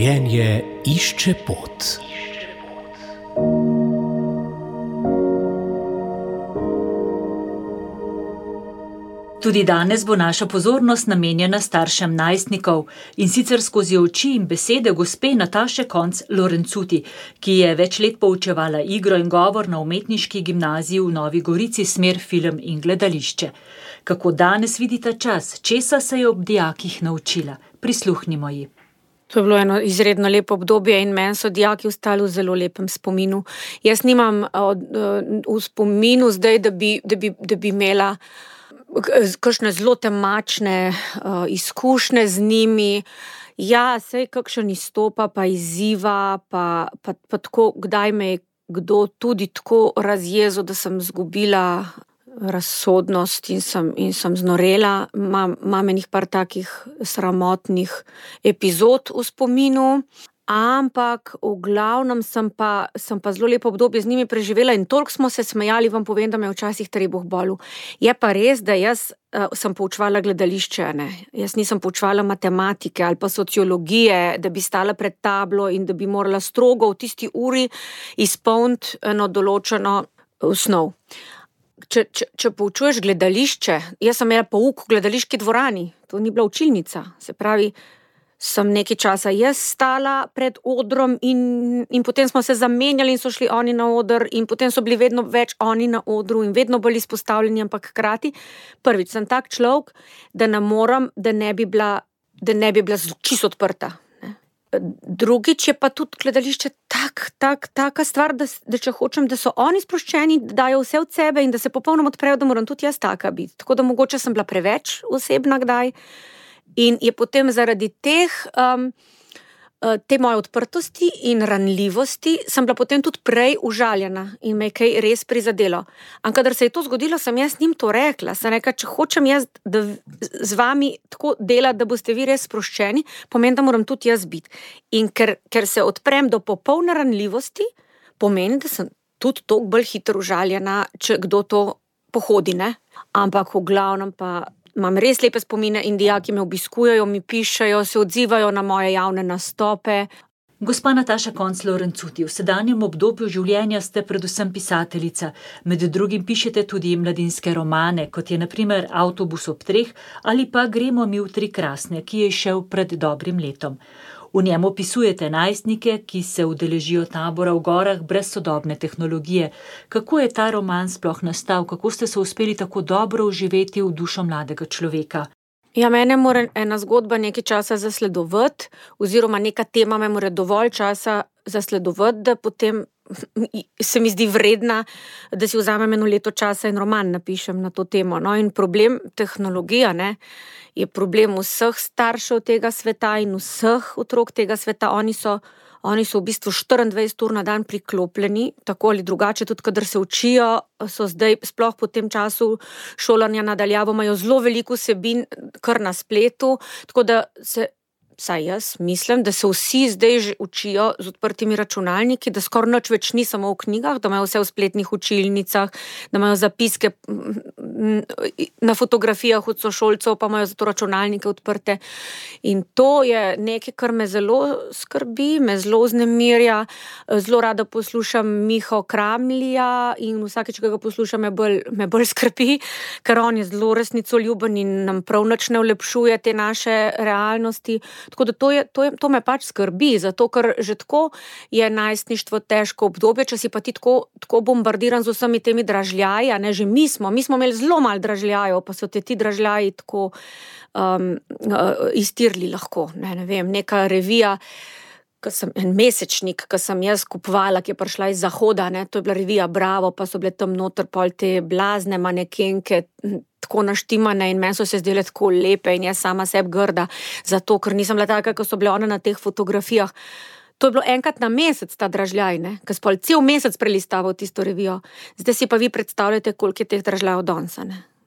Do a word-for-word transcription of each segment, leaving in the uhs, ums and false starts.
Življenje išče pot. Tudi danes bo naša pozornost namenjena staršem najstnikov in sicer skozi oči in besede gospe Nataše Konc-Lorencuti, ki je več let poučevala igro in govor na umetniški gimnaziji v Novi Gorici smer film in gledališče. Kako danes vidi ta čas, česa se je ob dijakih naučila? Prisluhnimo ji. To je bilo eno izredno lepo obdobje in meni so dijaki ostali v zelo lepem spominu. Jaz nimam v spominu zdaj, da bi, da bi, da bi imela kakšne zelo temačne uh, izkušnje z njimi. Ja, sej kakšen izstopa, pa izziva, pa, pa, pa tako, kdaj me je kdo tudi tako razjezil, da sem izgubila razsodnost in sem, in sem znorela. Imam, imam enih par takih sramotnih epizod v spominu. Ampak v glavnem sem pa, sem pa zelo lepo obdobje z njimi preživela in toliko smo se smejali, vam povem, da me je včasih trebuh bolel. Je pa res, da jaz uh, sem poučevala gledališče, ne. Jaz nisem poučevala matematike ali pa sociologije, da bi stala pred tablo in da bi morala strogo v tisti uri izpolniti eno določeno osnov. Če, če, če poučuješ gledališče, jaz sem imela pouk v gledališki dvorani, to ni bila učilnica, se pravi, sem nekaj časa jaz stala pred odrom in, in potem smo se zamenjali in so šli oni na oder in potem so bili vedno več oni na odru in vedno bolj izpostavljeni, ampak hkrati prvič sem tak človek, da ne moram, da ne bi bila, da ne bi bila čisto odprta. Ne. Drugič je pa tudi gledališče tak, tak, taka stvar, da, da če hočem, da so oni sproščeni, da dajo vse od sebe in da se popolnoma odprejo, da moram tudi jaz taka biti. Tako da mogoče sem bila preveč osebna kdaj. In je potem zaradi teh, um, te moje odprtosti in ranljivosti sem bila potem tudi prej užaljena in me je kaj res prizadelo. Ampak kadar se je to zgodilo, sem jaz njim to rekla. Sem rekla, če hočem jaz da z vami tako delati, da boste vi res sproščeni, pomeni, da moram tudi jaz biti. In ker, ker se odprem do popolne ranljivosti, pomeni, da sem tudi toliko bolj hitro užaljena, če kdo to pohodi, ne. Ampak v glavnem pa imam res lepe spomine in dijaki me obiskujejo, mi pišejo, se odzivajo na moje javne nastope. Gospa Nataša Konc-Lorencuti, v sedanjem obdobju življenja ste predvsem pisateljica. Med drugim pišete tudi mladinske romane, kot je na primer Avtobus ob treh ali pa Gremo mi v tri krasne, ki je šel pred dobrim letom. V njem opisujete najstnike, ki se udeležijo tabora v gorah brez sodobne tehnologije. Kako je ta roman sploh nastal? Kako ste se uspeli tako dobro vživeti v dušo mladega človeka? Ja, mene mora ena zgodba nekaj časa zasledovati, oziroma neka tema me mora dovolj časa zasledovati, da potem se mi zdi vredna, da si vzamem eno leto časa in roman napišem na to temo. No, in problem tehnologija, ne, je problem vseh staršev tega sveta in vseh otrok tega sveta. Oni so, oni so v bistvu štiriindvajset ur na dan priklopljeni, tako ali drugače, tudi kadar se učijo, so zdaj, sploh po tem času šolanja nadaljavo, imajo zelo veliko vsebin kar na spletu, tako da se Vsaj jaz mislim, da se vsi zdaj že učijo z odprtimi računalniki, da skoraj nič več ni samo v knjigah, da imajo vse v spletnih učilnicah, da imajo zapiske na fotografijah od sošolcev, pa imajo zato računalnike odprte. In to je nekaj, kar me zelo skrbi, me zelo vznemirja. Zelo rada poslušam Miho Kramlija in vsakeč, ko ga poslušam, me bolj, me bolj skrbi, ker on je zelo resnicoljuben in nam prav nič ne olepšuje te naše realnosti. Tako da to, je, to, je, to me pač skrbi, zato ker že tako je najstništvo težko obdobje, če si pa ti tako, tako bombardiran z vsemi temi dražljaji, a ne, že mi smo, mi smo imeli zelo malo dražljajev, pa so te ti dražljaji tako um, iztirli lahko, ne, ne vem, neka revija, ko sem, en mesečnik, ko sem jaz kupovala, ki je prišla iz Zahoda, ne, to je bila revija Bravo, pa so bile tam noter pol te blazne manekenke, tako naštimane in meni so se zdele tako lepe in jaz sama sebi grda, zato, ker nisem bila taka, ko so bile one na teh fotografijah. To je bilo enkrat na mesec ta dražljaj, ne, ko spol cel mesec prelistaval tisto revijo. Zdaj si pa vi predstavljate, koliko je teh dražljajev danes, ne.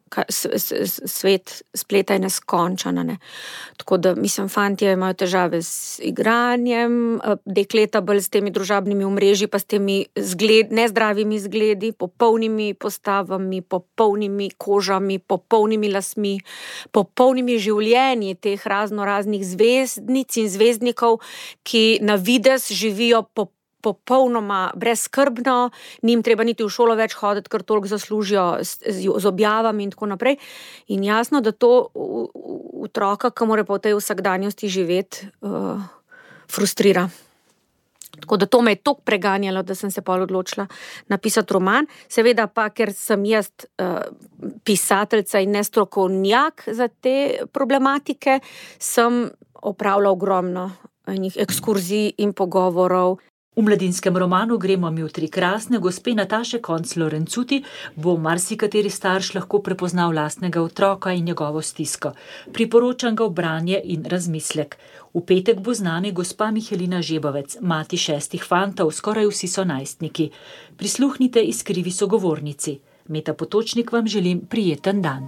svet spleta je neskončan. Ne. Tako da, mislim, fantje imajo težave z igranjem, dekleta bolj s temi družabnimi omrežji, pa s temi zgled, nezdravimi zgledi, popolnimi postavami, popolnimi kožami, popolnimi lasmi, popolnimi življenji teh razno raznih zvezdnic in zvezdnikov, ki na videz živijo popolnoma popolnoma brezskrbno, njim treba niti v šolo več hoditi, ker toliko zaslužijo z, z objavami in tako naprej. In jasno, da to otroka, ki mora pa v tej vsakdanjosti živeti, uh, frustrira. Tako da to me je toliko preganjalo, da sem se pol odločila napisati roman. Seveda pa, ker sem jaz uh, pisateljica in ne strokovnjak za te problematike, sem opravila ogromno enih ekskurzij in pogovorov. V mladinskem romanu Gremo mi v tri krasne gospe Nataše Koncl-Lorencuti bo marsikateri starš lahko prepoznal lastnega otroka in njegovo stisko. Priporočam ga v branje in razmislek. V petek bo z nami gospa Mihelina Žebovec, mati šestih fantov, skoraj vsi so najstniki. Prisluhnite iskrivi sogovornici. Meta Potočnik vam želim prijeten dan.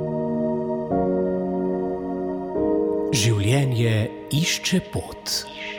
Življenje išče pot.